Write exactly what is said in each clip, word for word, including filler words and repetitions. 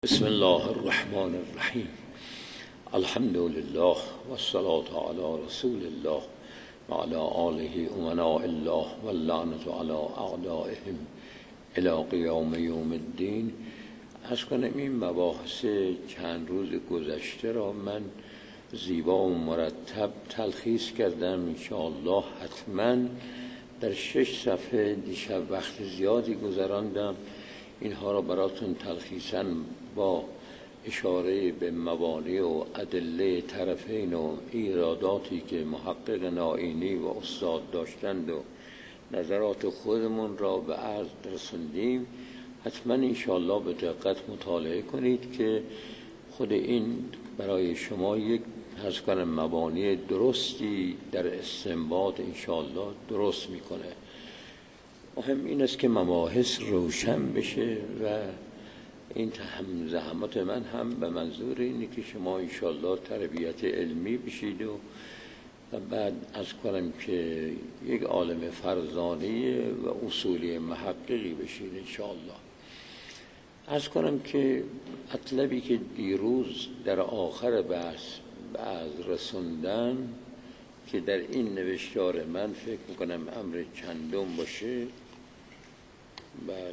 بسم الله الرحمن الرحیم. الحمد لله والصلاة علی رسول الله و علی آله امناء الله واللعنة علی اعدائهم الی قیام یوم الدین. عرض کنم این مباحث چند روز گذشته را من زیبا و مرتب تلخیص کردم. انشاءالله حتما در شش صفحه دیشب وقت زیادی گذراندم. اینها را براتون تلخیصاً با اشاره به مبانی و ادله طرفین و ایراداتی که محقق نائینی و استاد داشتند و نظرات خودمون را به عرض رسوندیم. حتما انشاءالله به دقت مطالعه کنید که خود این برای شما یک عرض کنم مبانی درستی در استنباط انشاءالله درست میکنه. مهم این است که مباحث روشن بشه و این هم زحمت من هم به منظور اینه که شما انشاءالله تربیت علمی بشید و بعد از کنم که یک عالم فرزانه و اصولی محققی بشید انشاءالله. از کنم که مطلبی که دیروز در آخر بحث بعض رسوندن که در این نوشتار من فکر میکنم امر چندم باشه. بله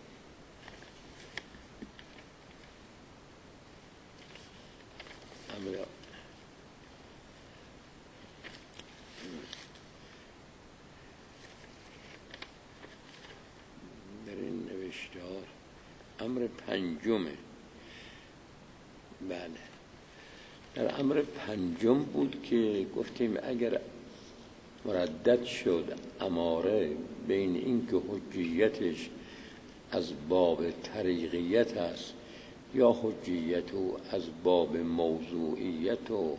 امر در این نوشتار امر پنجمه. بله در امر پنجم بود که گفتیم اگر مردد شد اماره بین این که حجیتش از باب طریقیت است یا حجیت و از باب موضوعیت و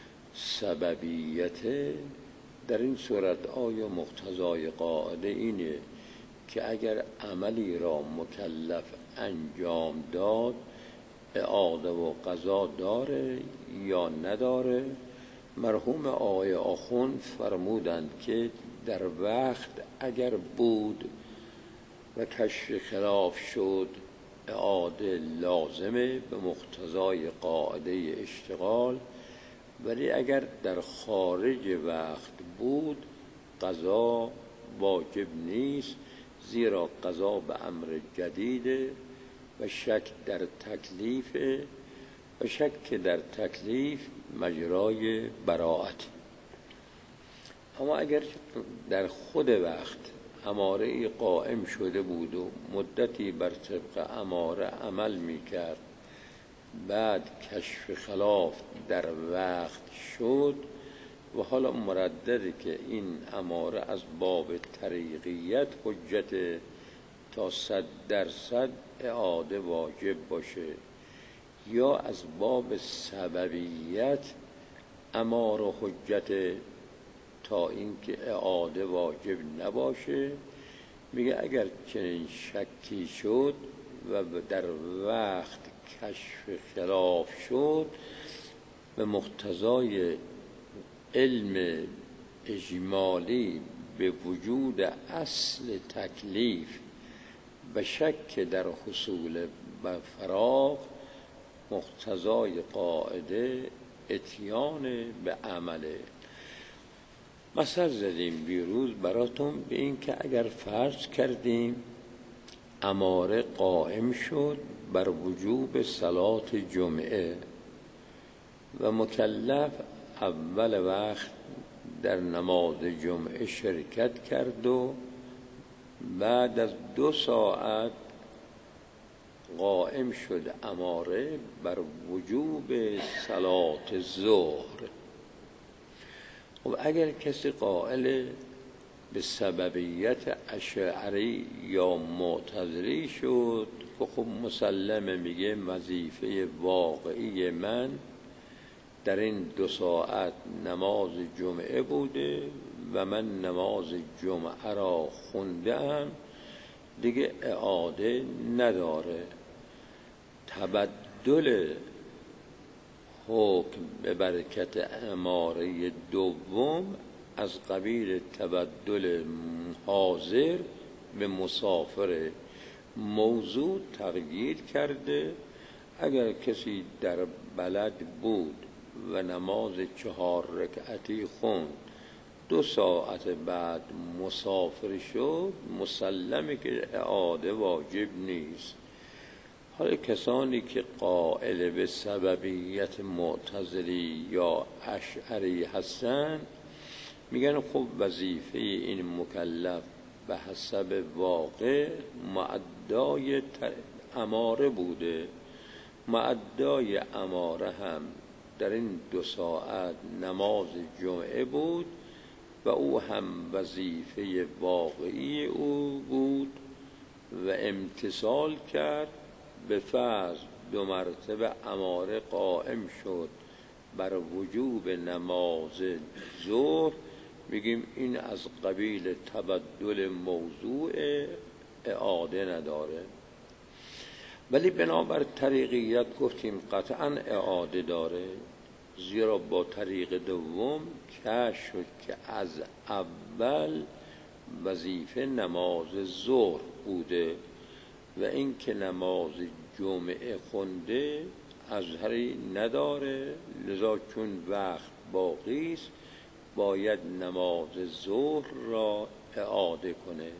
سببیت، در این صورت آیا مقتضای قاعده اینه که اگر عملی را مکلف انجام داد اعاده و قضا داره یا نداره؟ مرحوم آقای آخوند فرمودند که در وقت اگر بود و کشف خلاف شد اعاده لازمه به مقتضای قاعده اشتغال، ولی اگر در خارج وقت بود قضا واجب نیست، زیرا قضا به امر جدیده و شک در تکلیف و شک در تکلیف مجرای براءت. اما اگر در خود وقت اماره قائم شده بود و مدتی بر طبق اماره عمل میکرد، بعد کشف خلاف در وقت شد و حالا مردده که این اماره از باب طریقیت حجت تا صد درصد اعاده واجب باشه، یا از باب سببیت اماره حجت تا اینکه اعاده واجب نباشه. میگه اگر چنین شکی شد و در وقت کشف خلاف شد به مقتضای علم اجمالی به وجود اصل تکلیف و شک در حصول فراغ، مقتضای قاعده اتیان به عمله. مثل زدیم بیروز براتون به این که اگر فرض کردیم اماره قائم شد بر وجوب صلات جمعه و مکلف اول وقت در نماز جمعه شرکت کرد و بعد از دو ساعت قائم شد اماره بر وجوب صلات ظهر. خب اگر کسی قائل به سببیت اشعری یا معتزلی شد که خب مسلمه، میگه وظیفه واقعی من در این دو ساعت نماز جمعه بوده و من نماز جمعه را خوندم، دیگه اعاده نداره. تبدل حکم به برکت اماره دوم از قبیل تبدل حاضر به مسافر موضوع تغییر کرده اگر کسی در بلد بود و نماز چهار رکعتی خوند، دو ساعت بعد مسافر شد، مسلمه که اعاده واجب نیست. حالا کسانی که قائل به سببیت معتزلی یا اشعری هستن میگن خب وظیفه این مکلف به حسب واقع معدای اماره بوده. معدای اماره هم در این دو ساعت نماز جمعه بود و او هم وظیفه واقعی او بود و امتثال کرد. به فرض دو مرتبه اماره قائم شد بر وجوب نماز ظهر، میگیم این از قبیل تبدل موضوع، اعاده نداره. ولی بنابر طریقیت گفتیم قطعا اعاده داره، زیرا با طریق دوم کشف شد که از اول وظیفه نماز ظهر بوده و این که نماز جمعه خونده اثری نداره، لذا چون وقت باقی است باید نماز ظهر را اعاده کنه.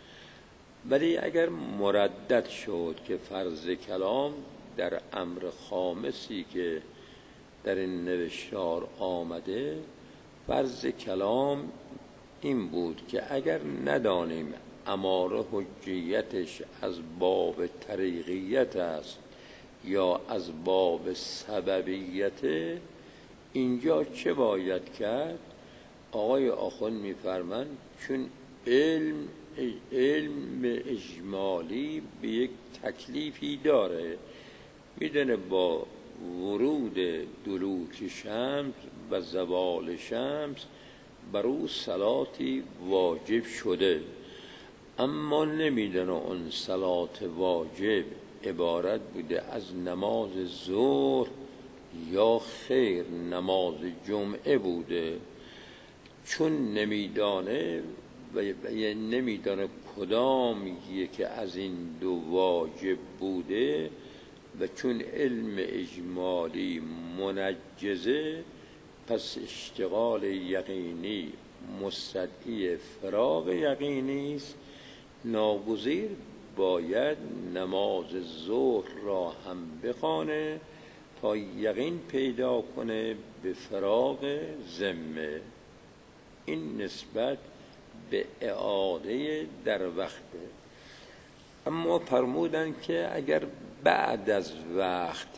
ولی اگر مردد شد که فرض کلام در امر خامسی که در این نوشتار آمده، فرض کلام این بود که اگر ندانیم اماره حجیتش از باب طریقیت است یا از باب سببیت، اینجا چه باید کرد؟ آقای آخوند می‌فرمایند چون علم علم اجمالی به یک تکلیفی داره، میدونه با ورود دلوک شمس و زوال شمس بر او صلاتی واجب شده، اما نمیدونه اون صلات واجب عبارت بوده از نماز ظهر یا خیر نماز جمعه بوده. چون نمیدانه و نمیدانه کدام یکی از این دو واجب بوده و چون علم اجمالی منجزه، پس اشتغال یقینی مستدعی فراغ یقینی است، ناگزیر باید نماز ظهر را هم بخوانه تا یقین پیدا کنه به فراغ ذمه. این نسبت به اعاده در وقته. اما فرمودن که اگر بعد از وقت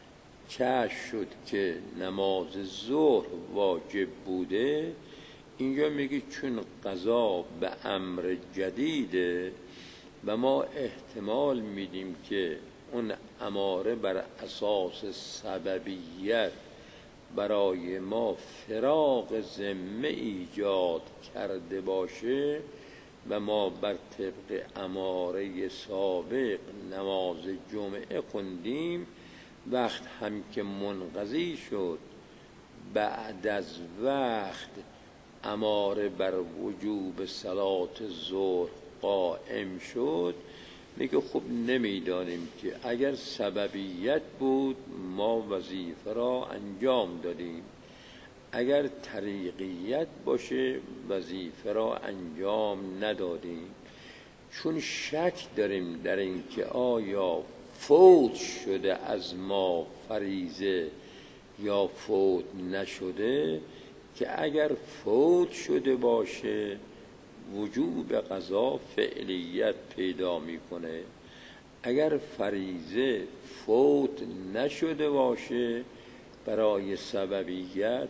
کشف شد که نماز ظهر واجب بوده، اینجا میگه چون قضا به امر جدیده و ما احتمال میدیم که اون اماره بر اساس سببیت برای ما فراغ ذمه ایجاد کرده باشه و ما بر طبق اماره سابق نماز جمعه خوندیم، وقت هم که منقضی شد بعد از وقت اماره بر وجوب صلات ظهر قائم شد، میگه خب نمیدانیم که اگر سببیت بود ما وظیفه را انجام دادیم، اگر طریقیت باشه وظیفه را انجام ندادیم. چون شک داریم در این که آیا فوت شده از ما فریضه یا فوت نشده، که اگر فوت شده باشه وجوب قضا فعلیت پیدا میکنه، اگر فریضه فوت نشده باشه برای سببیت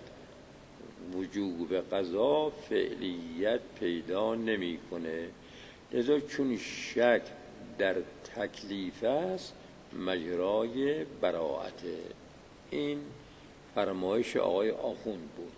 وجوب قضا فعلیت پیدا نمیکنه. لذا چون شک در تکلیف است مجرای براءته. این فرمایش آقای آخوند بود.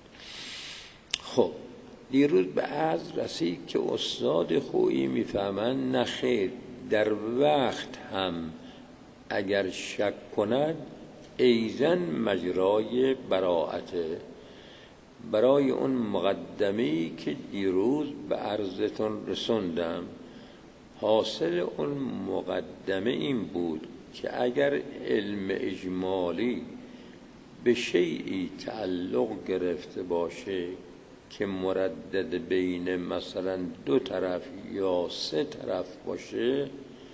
خب دیروز به عرض رسید که استاد خویی میفهمند نخیر، در وقت هم اگر شک کند ایزن مجرای براءته. برای اون مقدمه‌ای که دیروز به عرضتون رسوندم، حاصل اون مقدمه این بود که اگر علم اجمالی به شیئی تعلق گرفته باشه که مردد بین مثلا دو طرف یا سه طرف باشه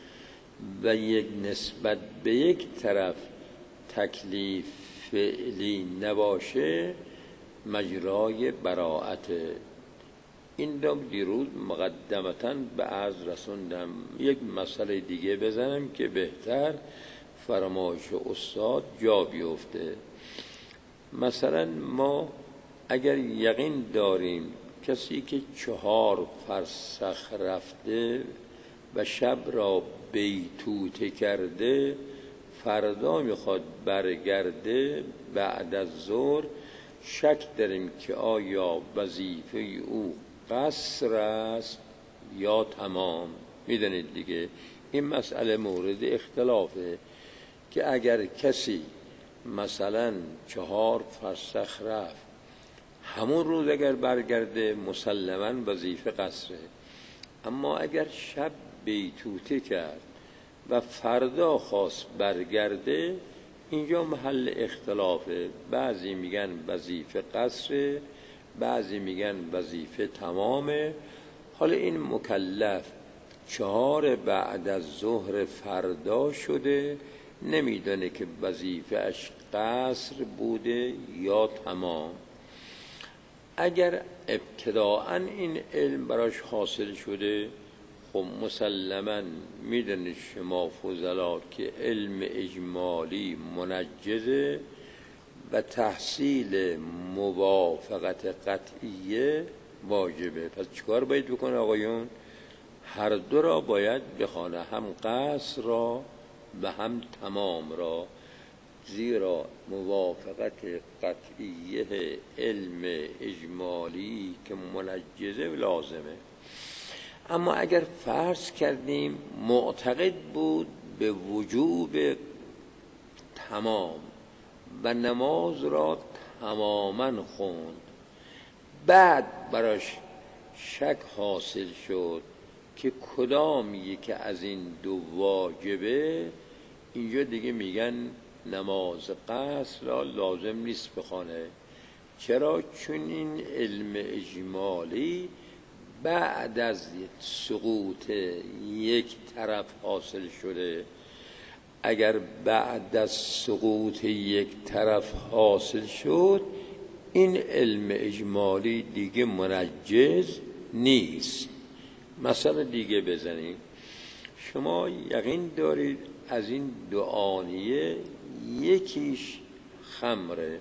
و یک نسبت به یک طرف تکلیف فعلی نباشه، مجرای براءت. این رو دیروز مقدمتاً به عرض رسوندم. یک مسئله دیگه بزنم که بهتر فرمایش استاد جا بیفته. مثلا ما اگر یقین داریم کسی که چهار فرسخ رفته و شب را بیتوته کرده، فردا میخواد برگرده بعد از ظهر، شک داریم که آیا وظیفه او قصر است یا تمام. میدونید دیگه این مسئله مورد اختلافه که اگر کسی مثلا چهار فرسخ رفت، همون روز اگر برگرده مسلماً وظیفه قصره. اما اگر شب بیتوته کرد و فردا خواست برگرده، اینجا محل اختلافه. بعضی میگن وظیفه قصره، بعضی میگن وظیفه تمامه. حالا این مکلف چهار بعد از ظهر فردا شده، نمیدونه که وظیفه اش قصر بوده یا تمام. اگر ابتداعاً این علم براش حاصل شده، خب مسلماً میدونه شما فضلا که علم اجمالی منجزه و تحصیل موافقت قطعیه واجبه. پس چیکار باید بکنه آقایون؟ هر دو را باید بخونه، هم قصر را و هم تمام را، زیرا موافقت قطعیه علم اجمالی که منجزه لازمه. اما اگر فرض کردیم معتقد بود به وجوب تمام و نماز را تماما خوند، بعد براش شک حاصل شد که کدام یکی از این دو واجبه، اینجا دیگه میگن نماز قصر را لازم نیست بخونه. چرا؟ چون این علم اجمالی بعد از سقوط یک طرف حاصل شده. اگر بعد از سقوط یک طرف حاصل شد، این علم اجمالی دیگه منجز نیست. مثلا دیگه بزنیم، شما یقین دارید از این دو آنیه یکیش خمره،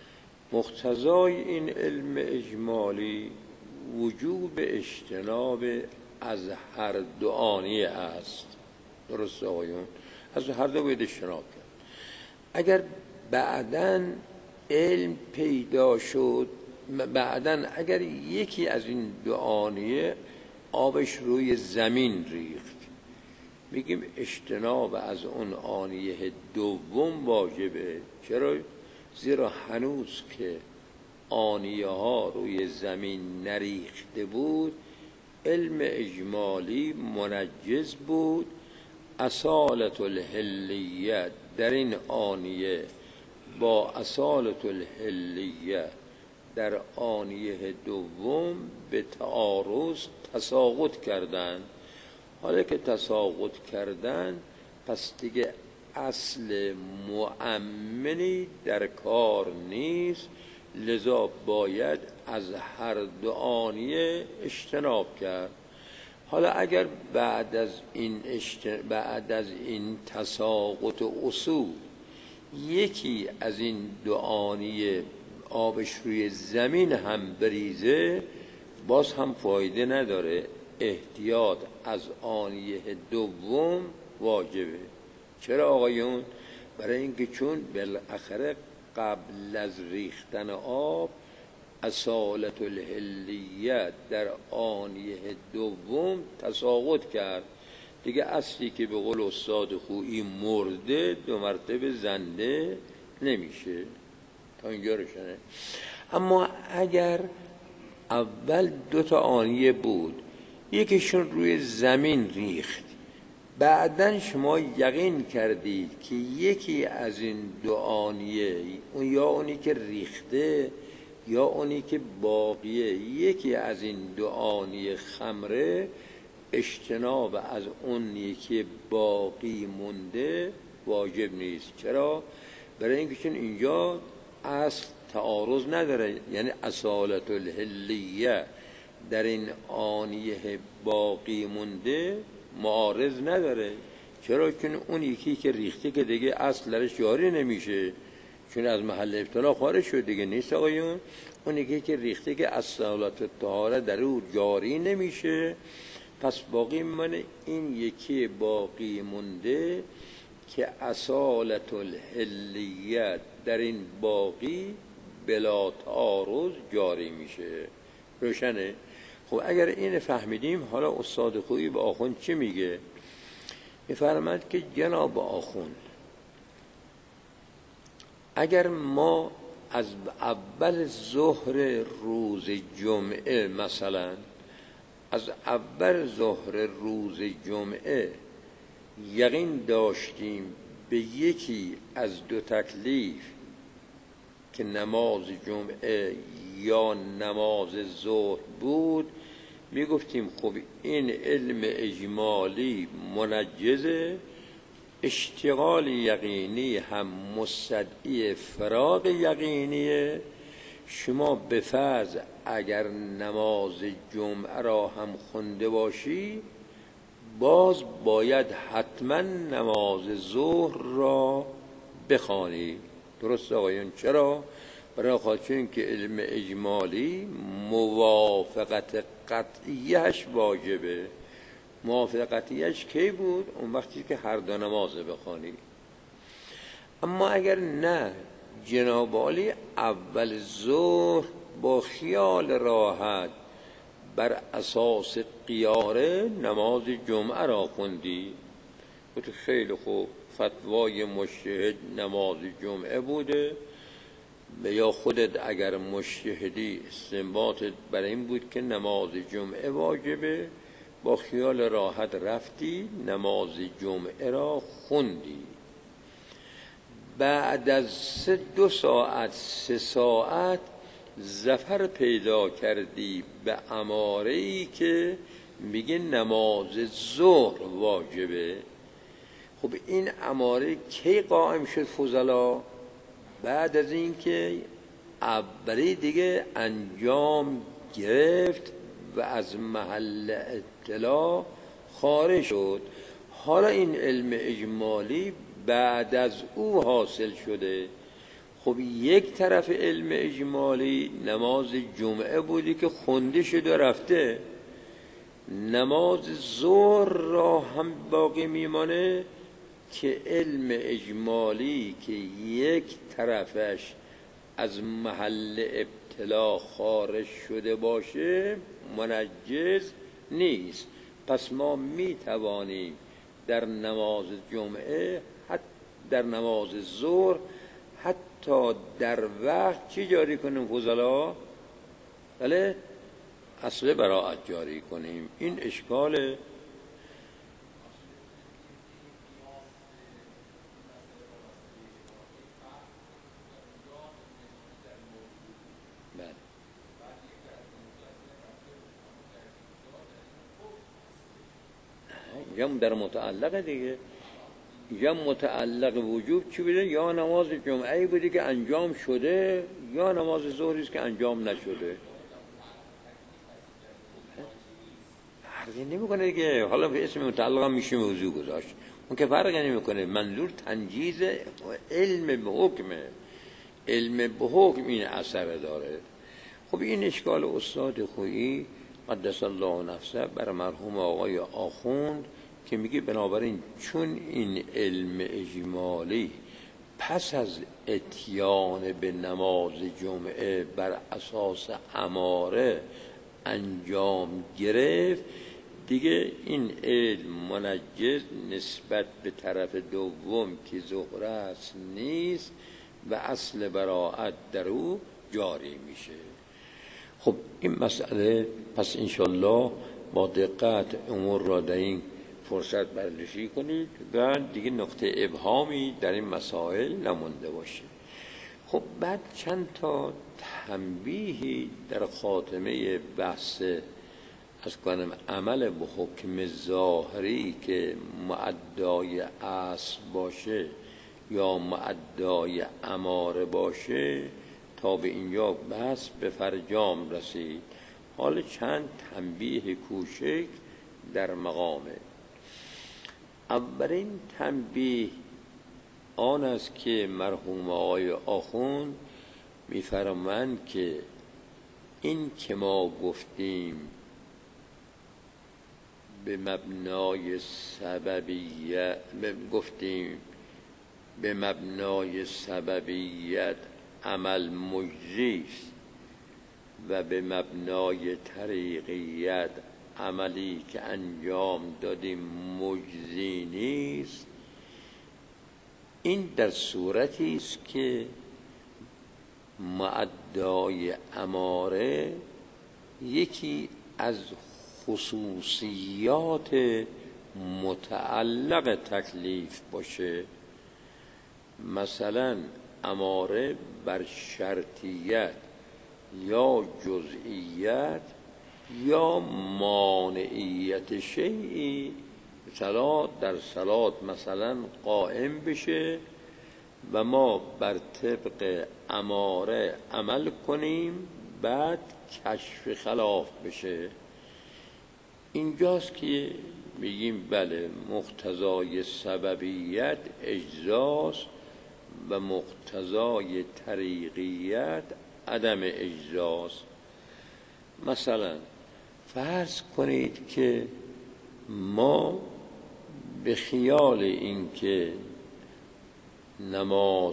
مقتضای این علم اجمالی وجوب اجتناب از هر دو آنیه است. درست آقایون؟ از هر دو باید اجتناب کرد. اگر بعداً علم پیدا شد، بعداً اگر یکی از این دو آنیه آبش روی زمین ریخت، میگیم اجتناب از اون آنیه دوم واجبه. چرا؟ زیرا هنوز که آنیه ها روی زمین نریخته بود، علم اجمالی منجز بود. اصالت الحلیه در این آنیه با اصالت الحلیه در آنیه دوم به تعارض تساقط کردن. حالا که تساقط کردن، پس دیگه اصل مؤمنی در کار نیست، لذا باید از هر دو آنیه اجتناب کرد. حالا اگر بعد از این اشت... بعد از این تساقط اصول یکی از این دو آنیه آبش روی زمین هم بریزه، باز هم فایده نداره، احتیاط از آنیه دوم واجبه. چرا آقایون؟ برای اینکه چون بالاخره قبل از ریختن آب اصالت الحلیه در آنیه دوم تساقط کرد دیگه. اصلی که به قول استاد خویی مرده دو مرتبه زنده نمیشه. تا اینجا روشنه. اما اگر اول دو تا آنیه بود، یکیشون روی زمین ریخت، بعدن شما یقین کردید که یکی از این دو آنیه، اون یا اونی که ریخته یا اونی که باقیه، یکی از این دو آنیه خمره اجتناب از اون یکی باقی مونده واجب نیست. چرا؟ برای اینکه چون اینجا اصل تعارض نداره، یعنی اصالت الحلیه در این آنیه باقی مونده معارض نداره. چرا؟ چون اون یکی که ریخته که دیگه اصل درش جاری نمیشه، چون از محل ابتلا خارج شد دیگه نیست آقایون. اون یکی که ریخته که اصالت الطهاره در او جاری نمیشه، پس باقی میمونه این یکی باقی مونده که اصالت الحلیت در این باقی بلا تعارض جاری میشه. روشنه؟ خب اگر این فهمیدیم، حالا استاد خویی به آخوند چی میگه؟ میفرماید که جناب آخوند، اگر ما از اول ظهر روز جمعه، مثلا از اول ظهر روز جمعه یقین داشتیم به یکی از دو تکلیف که نماز جمعه یا نماز ظهر بود، میگفتیم خب این علم اجمالی منجزه، اشتغال یقینی هم مستدعی فراغ یقینیه. شما به فرض اگر نماز جمعه را هم خونده باشی، باز باید حتما نماز ظهر را بخوانی. درست آقایون؟ چرا؟ برای خاطر اینکه علم اجمالی موافقت قطعیش واجبه. موافقت قطعیش کی بود؟ اون وقتی که هر دو نماز بخوانی. اما اگر نه، جناب عالی اول ظهر با خیال راحت بر اساس قیاره نماز جمعه را خوندی، گفت خیلی خوب، فتوای مجتهد نماز جمعه بوده، یا خودت اگر مجتهدی استنباطت برای این بود که نماز جمعه واجبه، با خیال راحت رفتی نماز جمعه را خوندی. بعد از سه دو ساعت سه ساعت ظفر پیدا کردی به اماره‌ای که میگه نماز ظهر واجبه. خب این اماره کی قائم شد فضلا؟ بعد از این که اولی دیگه انجام گرفت و از محل اطلاع خارج شد. حالا این علم اجمالی بعد از او حاصل شده. خب یک طرف علم اجمالی نماز جمعه بودی که خونده شده و رفته، نماز ظهر را هم باقی میمانه که علم اجمالی که یک طرفش از محل ابتلا خارج شده باشه منجز نیست. پس ما می توانیم در نماز جمعه، حتی در نماز ظهر، حتی در وقت چی جاری کنیم فضلا؟ بله، اصل براءت جاری کنیم. این اشکال یا در متعلق دیگه، یا متعلق وجوب چی بوده؟ یا نماز جمعه بوده که انجام شده، یا نماز ظهری است که انجام نشده. فرقی نمیکنه دیگه. حالا به اسم متعلق هم میشه موضوع گذاشت، اون که فرقی نمیکنه. منظور تنجیز علم به حکمه. علم به حکم این اثر داره. خب این اشکال استاد خویی قدس الله نفسه بر مرحوم آقای آخوند که میگه بنابراین چون این علم اجمالی پس از اتیان به نماز جمعه بر اساس اماره انجام گرفت، دیگه این علم منجز نسبت به طرف دوم که زهره است نیست و اصل براءت در او جاری میشه. خب این مسئله پس انشالله با دقت امور را در این فرصت بررسی کنید و دیگه نقطه ابهامی در این مسائل نمونده باشه. خب بعد چند تا تنبیهی در خاتمه بحث از کنم عمل به حکم ظاهری که معدای اصل باشه یا معدای اماره باشه تا به اینجا بحث به فرجام رسید. حالا چند تنبیه کوچک در مقامه. اولین تنبیه آن است که مرحوم آقای آخوند می‌فرمایند که این که ما گفتیم به مبنای سببیت گفتیم به مبنای سببیت عمل مجزی است و به مبنای طریقیت عملی که انجام دادیم مجزی نیست، این در صورتی است که معدای اماره یکی از خصوصیات متعلق تکلیف باشه. مثلا اماره بر شرطیت یا جزئیت یا مانعیت شیئی صلات در صلات مثلا قائم بشه و ما بر طبق اماره عمل کنیم، بعد کشف خلاف بشه. اینجاست که میگیم بله مقتضای سببیت اجزاست و مقتضای طریقیت عدم اجزاست. مثلا فرض کنید که ما به خیال اینکه نماز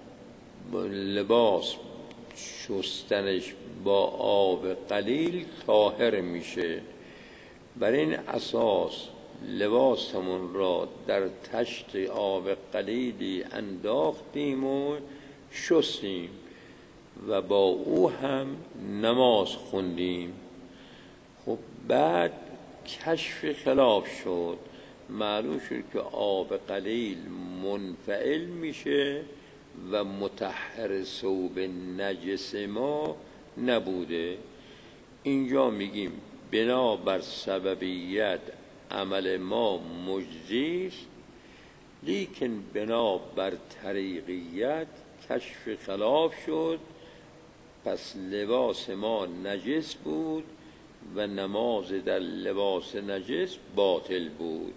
لباس شستنش با آب قلیل طاهر میشه، بر این اساس لباسمون را در تشت آب قلیلی انداختیم و شستیم و با او هم نماز خوندیم. خب بعد کشف خلاف شد، معلوم شد که آب قلیل منفعل میشه و مطهر ثوب نجس ما نبوده. اینجا میگیم بنابر سببیت عمل ما مجزی است، لیکن بنابر طریقیت کشف خلاف شد، پس لباس ما نجس بود و نماز در لباس نجس باطل بود.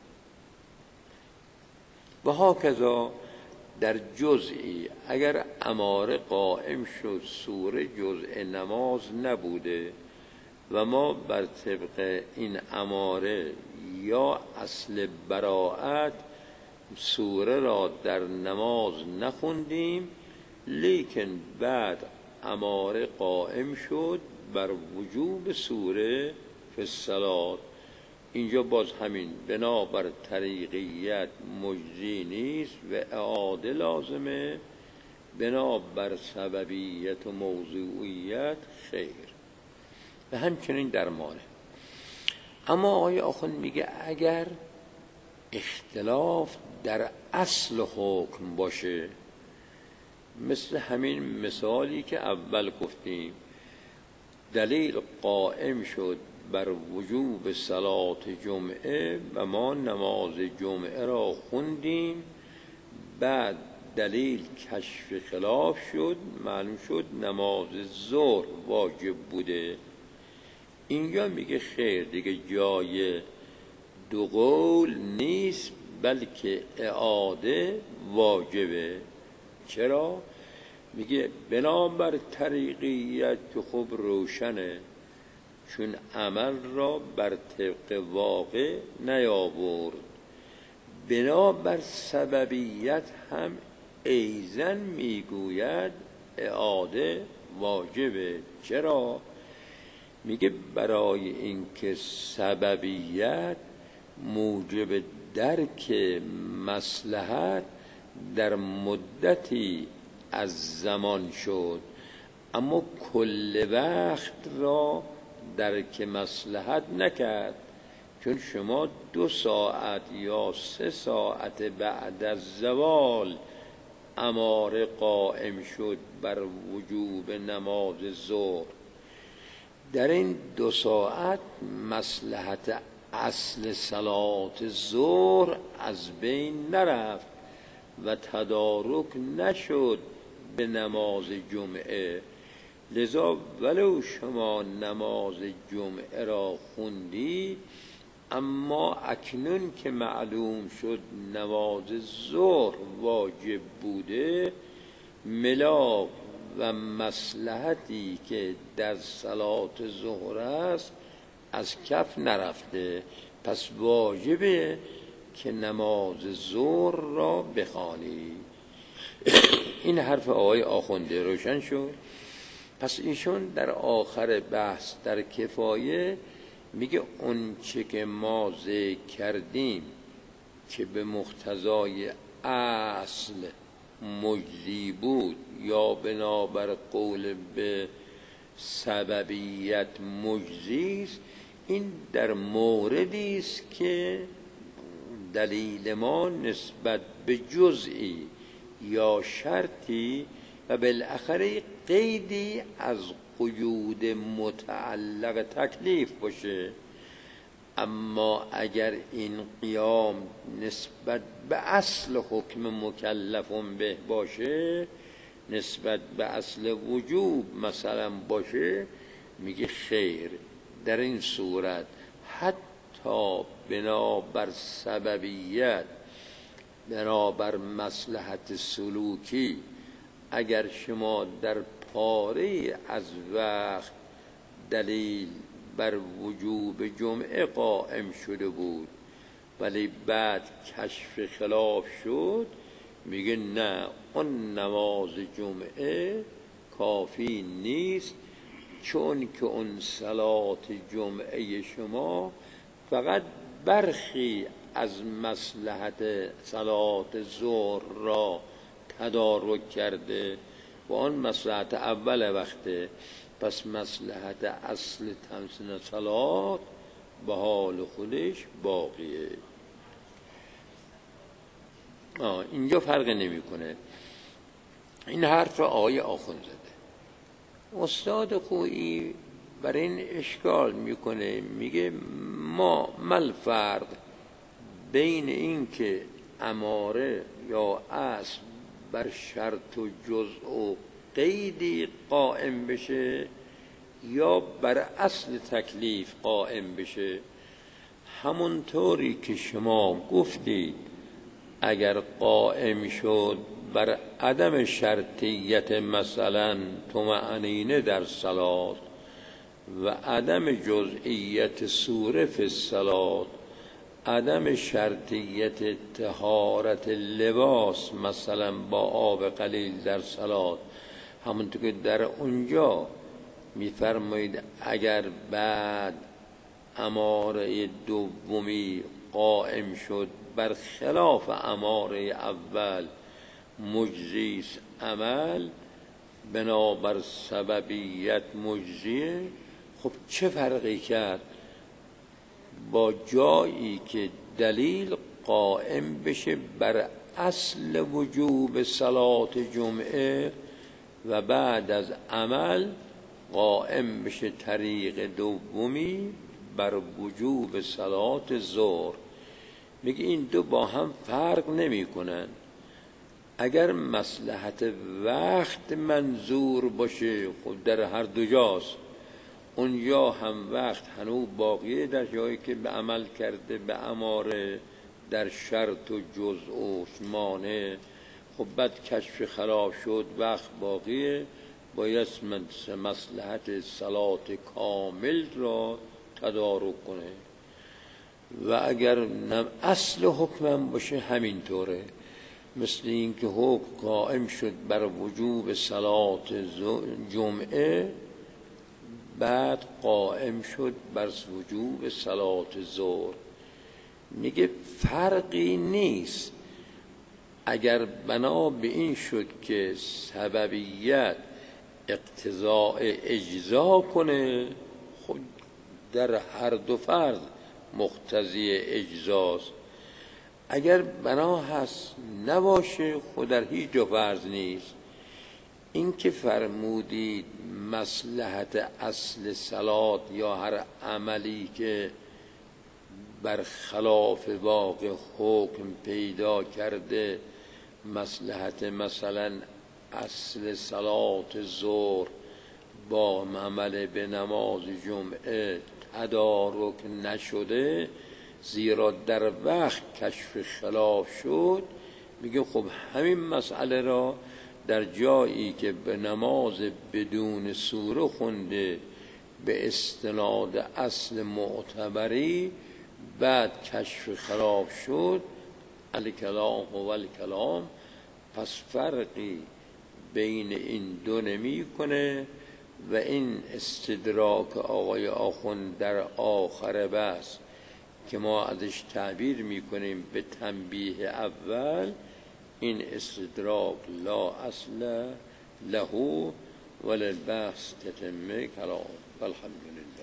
و هاکذا در جزئی اگر اماره قائم شد سوره جزء نماز نبوده و ما بر طبق این اماره یا اصل براءت سوره را در نماز نخوندیم، لیکن بعد اماره قائم شد بر وجوب سوره فی الصلاة، اینجا باز همین بنابر طریقیت مجزی نیست و اعاده لازمه، بنابر سببیت و موضوعیت خیر. و همچنین درمانه. اما آقای آخوند میگه اگر اختلاف در اصل حکم باشه، مثل همین مثالی که اول گفتیم، دلیل قائم شد بر وجوب صلات جمعه و ما نماز جمعه را خوندیم، بعد دلیل کشف خلاف شد، معلوم شد نماز ظهر واجب بوده. اینجا میگه خیر دیگه جای دو قول نیست، بلکه اعاده واجبه. چرا؟ میگه بنابر طریقیت که خب روشنه، چون عمل را بر طبق واقع نیاورد. بنابر سببیت هم ایزن میگوید اعاده واجبه. چرا؟ میگه برای اینکه سببیت موجب درک مصلحت در مدتی از زمان شد، اما کل وقت را درک مصلحت نکرد. چون شما دو ساعت یا سه ساعت بعد از زوال اماره قائم شد بر وجوب نماز ظهر، در این دو ساعت مصلحت اصل صلات ظهر از بین نرفت و تدارک نشد به نماز جمعه. لذا ولو شما نماز جمعه را خوندی، اما اکنون که معلوم شد نماز ظهر واجب بوده، ملاک و مصلحتی که در صلات ظهر است از کف نرفته، پس واجبه که نماز ظهر را بخوانی. این حرف آقای آخونده روشن شد. پس ایشون در آخر بحث در کفایه میگه اون چه که ما ذکر کردیم که به مقتضای اصل مجزی بود یا بنابر قول به سببیت مجزی است، این در موردی است که دلیل ما نسبت به جزئی یا شرطی و بالاخره قیدی از قیود متعلق تکلیف باشه. اما اگر این قیام نسبت به اصل حکم مکلفون به باشه، نسبت به اصل وجوب مثلا باشه، میگه خیر، در این صورت حتی بنابر سببیت، بنابر مصلحت سلوکی، اگر شما در پاره از وقت دلیل بر وجوب جمعه قائم شده بود ولی بعد کشف خلاف شد، میگه نه، اون نماز جمعه کافی نیست، چون که اون صلات جمعه شما فقط برخی از مصلحت صلات ظهر را تدارک کرده و آن مصلحت اول وقته، پس مصلحت اصل تمثیل صلات به حال خودش باقیه. آه اینجا فرق نمی کنه. این حرف آقای آخوندزاده. استاد خویی بر این اشکال میکنه، میگه ما مل فرق بین این که اماره یا اصل بر شرط و جزء و قیدی قائم بشه یا بر اصل تکلیف قائم بشه. همونطوری که شما گفتید اگر قائم شد بر عدم شرطیت مثلا طمأنینه در صلات و عدم جزئیت سوره فی الصلات، عدم شرطیت طهارت لباس مثلا با آب قلیل در صلات، همونطور که در اونجا میفرمایید اگر بعد اماره دومی قائم شد بر خلاف اماره اول مجزیس عمل، بنابر سببیت مجزیه. خب چه فرقی کرد با جایی که دلیل قائم بشه بر اصل وجوب صلات جمعه و بعد از عمل قائم بشه طریق دومی بر وجوب صلات ظهر؟ میگه این دو با هم فرق نمی کنن. اگر مصلحت وقت منظور باشه، خب در هر دو جاست. اونجا هم وقت هنوز باقیه در جایی که به عمل کرده به اماره در شرط و جزء و مانع، خب بعد کشف خلاف شد وقت باقیه، باید مصلحت صلات کامل را تدارک کنه. و اگر اصل حکمم باشه همینطوره، مثل این که حکم قائم شد بر وجوب صلات جمعه بعد قائم شد بر وجوب صلات ظهر، میگه فرقی نیست. اگر بنا به این شد که سببیت اقتضاء اجزا کنه، خب در هر دو فرض مقتضی اجزاست. اگر بنا هست نباشه خود در هیچ جا فرض نیست. این که فرمودید مصلحت اصل صلات یا هر عملی که برخلاف واقع حکم پیدا کرده، مصلحت مثلا اصل صلات ظهر با عمل به نماز جمعه تدارک نشده، زیرا در وقت کشف خلاف شد، میگه خب همین مسئله را در جایی که به نماز بدون سوره خونده به استناد اصل معتبری بعد کشف خلاف شد، الکلام و الکلام، پس فرقی بین این دو نمی کنه و این استدراک آقای آخوند در آخر بحث که ما ازش تعبیر میکنیم به تنبیه اول، این استدراک لا اصل له وللبحث تتمه کلام. والحمدلله.